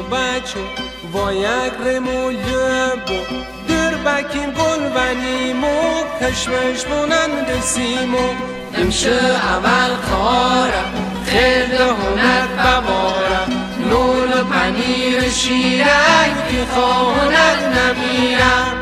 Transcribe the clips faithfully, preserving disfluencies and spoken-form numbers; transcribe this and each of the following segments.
بچه و یک ریمو لبو در بکیم گل و نیمو کشمش بونند سیمو امشه اول کارم خیلی هنر ببارم نون و پنیر شیرک که خواهند نمیرم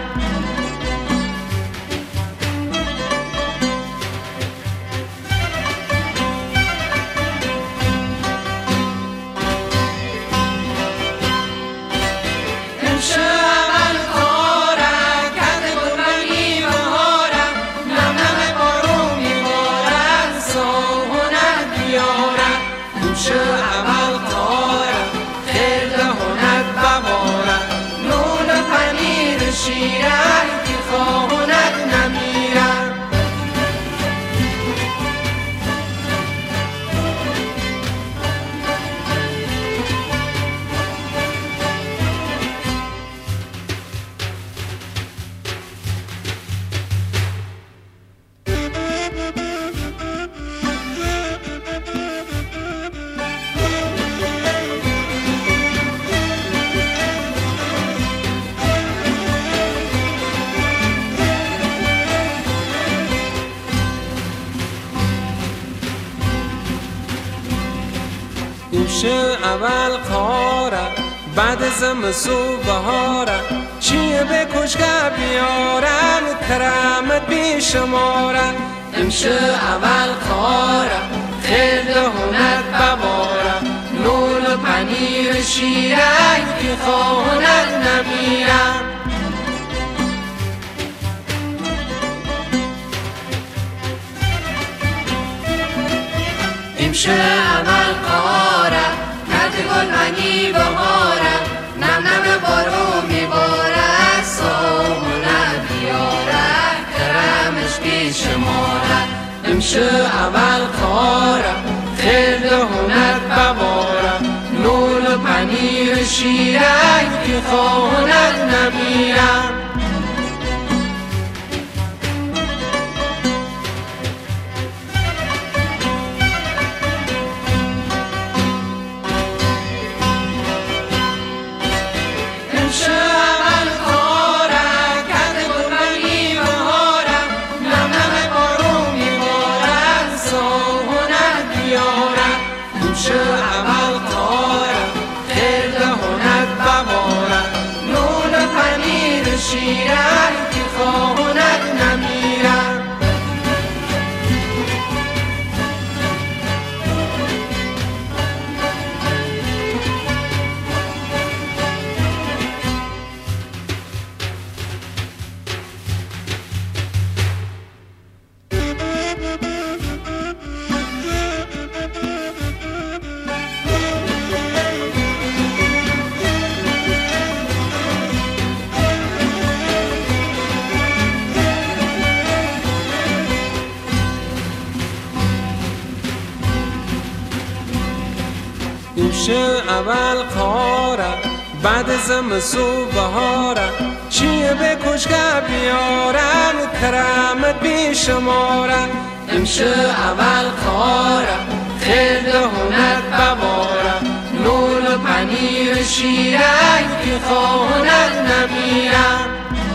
شیرک که خواهند نمیرم امشه اول کارم بعد زمستون بهارم چیه به کشکه بیارم کرامت بیشمارم امشه اول کارم خیلی هنر ببارم نون و پنیر شیرک که خواهند نمیرم امشه اول کارم کرد گل منی بهارم نم نم بارو میبارد سامونه بیارد کرمش بیشمارد امشه اول کارم خیلی هنر ببارم نون و پنیر شیرک که خواهند نمیرم شیرک که خواهند نمیرم امشه اول کارم بعد زمستون بهارم چیه به کشکه بیارم کرامت بیشمارم امشه اول کارم خیلی هنر ببارم نون و پنیر شیرک که خواهند نمیرم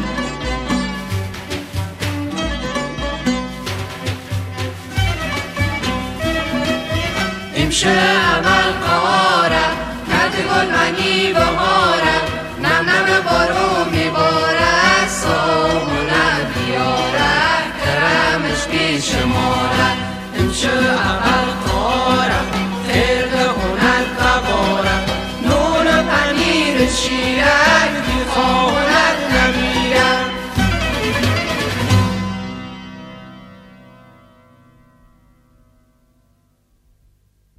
امشه اول کارم کرد گل منی بهارم نم نم بارو میبارد سامونه بیارد کرمش بیشمارد امشه اول کارم خیلی هنر ببارم نون و پنیر شیرک که خواهند